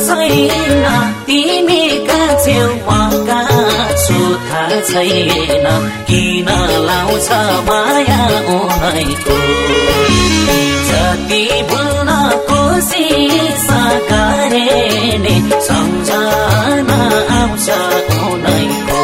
छैन तिमीका छेउका सुथा छैन किन लाउँछ माया उनैको जति भुल्न कोसिस गरे नि सम्झना आउँछ उनैको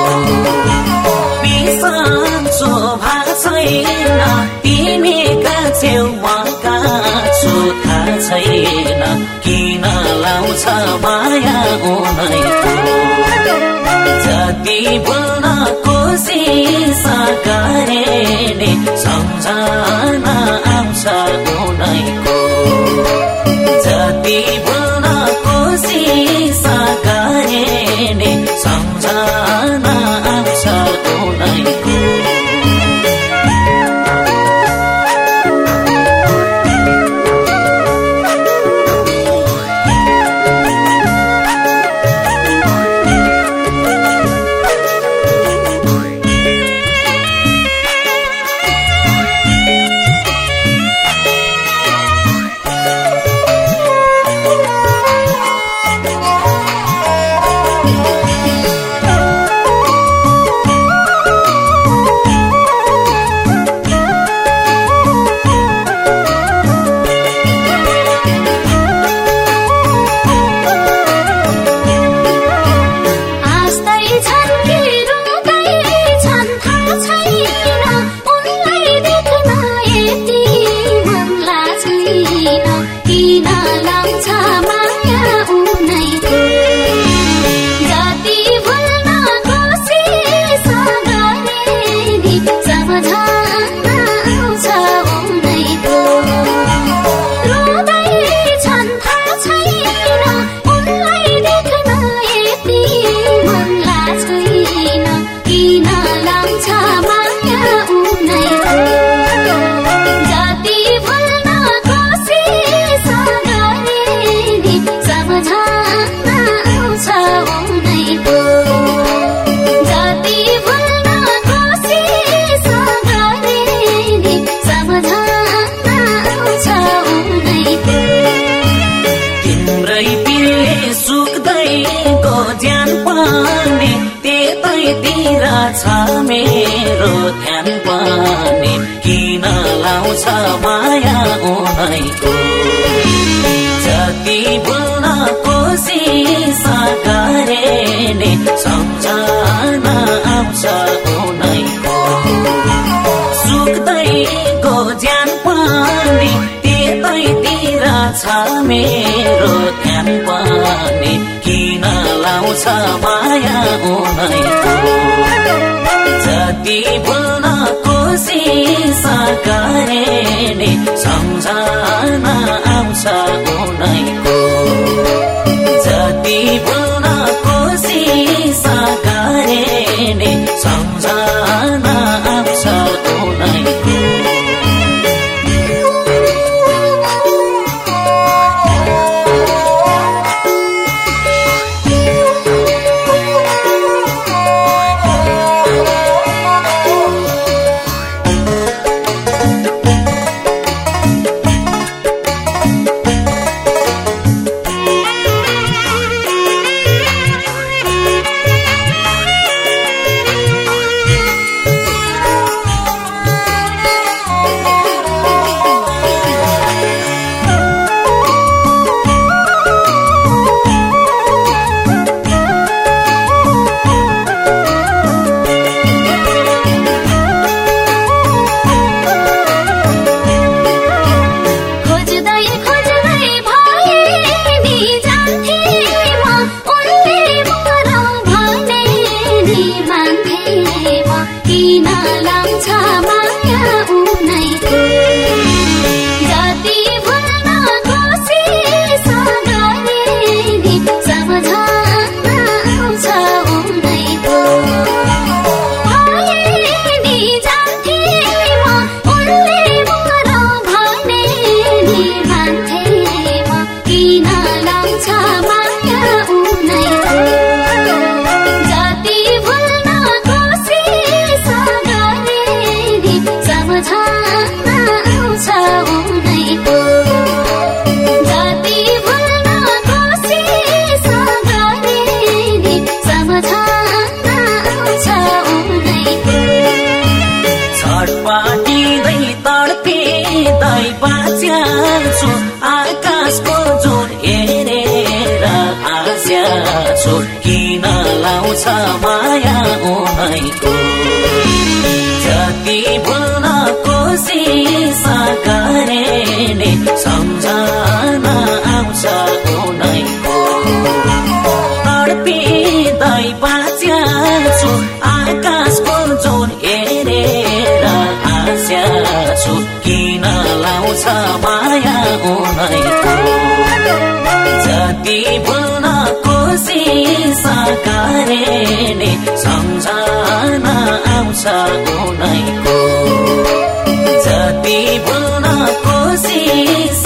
बिसन्चो भा छैन तिमीका छेउका सुथा छैन किन लाउँछ माया उनैको जति भुल्न कोसिस गरे नि सम्झना आउँछ उनैको जति भुल्न कोसिस गरे नि सम्झना आउँछ उनैको छ मेरो ध्यान पनि किन लाउँछ माया उनैको जति भुल्न कोसिस गरे नि सम्झना आउँछ उनैको सुक्दैको ज्यान पनि त्यतैतिर छ मेरो ध्यान पनि किन लाउँछ माया उनैको जति भुल्न कोसिस गरे नि सम्झना आउँछ उनैको जति भुल्न कोसिस गरे नि सम्झना आउँछ उनैको आकाशको जोड हेरेर आशा छु किन लाउँछ माया उनैको जति भुल्न कोसिस गरे नि सम्झना आउँछ उनैको तडपिँदै बाँच्या छु आकाशको जोड हेरेर आशा छु किन लाउँछ माया उनैको जति भुल्न कोसिस गरे नि सम्झना आउँछ उनैको जति भुल्न कोसिस